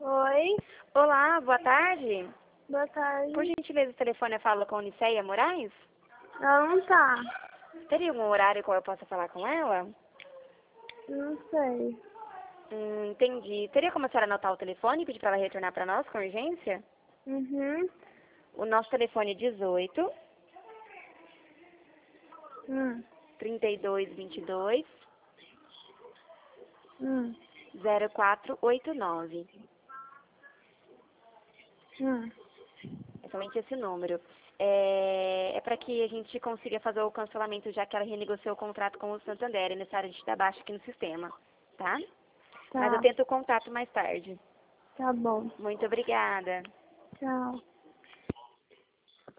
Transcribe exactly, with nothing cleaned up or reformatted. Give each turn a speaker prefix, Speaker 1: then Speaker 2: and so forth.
Speaker 1: Oi,
Speaker 2: Olá, boa tarde.
Speaker 1: boa tarde.
Speaker 2: Por gentileza, o telefone fala com Niceia Moraes?
Speaker 1: Ela não tá.
Speaker 2: Teria algum horário qual eu possa falar com ela?
Speaker 1: Não sei.
Speaker 2: Hum, entendi. Teria como a senhora anotar o telefone e pedir para ela retornar para nós com urgência?
Speaker 1: Uhum.
Speaker 2: O nosso telefone é dezoito,
Speaker 1: Hum.
Speaker 2: trinta e dois, vinte e dois,
Speaker 1: Hum.
Speaker 2: zero quatro oito nove.
Speaker 1: Hum.
Speaker 2: É somente esse número. É, é para que a gente consiga fazer o cancelamento, já que ela renegociou o contrato com o Santander. É necessário a gente dar baixa aqui no sistema, tá? Mas eu
Speaker 1: Tá.
Speaker 2: tento o contato mais tarde.
Speaker 1: Tá bom.
Speaker 2: Muito obrigada.
Speaker 1: Tchau.